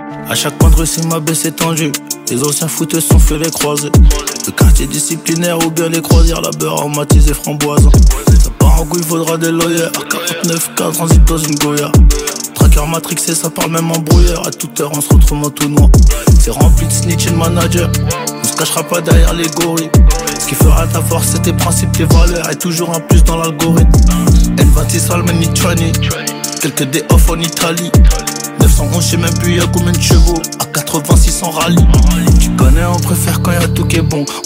À chaque coin de rue, c'est ma baisse étendue. Les anciens fouteux sont fait les croisés. Le quartier disciplinaire ou bien les croisières, la beurre aromatisée framboise. Ça part en couille, faudra des lawyers. 49K transit dans une Goya. Tracker matrixé, ça parle même en brouilleur. À toute heure, on se retrouve en tout noir. C'est rempli de snitch et de manager. On se cachera pas derrière les gorilles. Ce qui fera ta force, c'est tes principes, tes valeurs. Et toujours un plus dans l'algorithme. N26 Almani Trani. Quelques day off en Italie. 911, je sais même plus y'a combien de chevaux. À 86 en rallye. Tu connais, on préfère quand y'a tout qui est bon.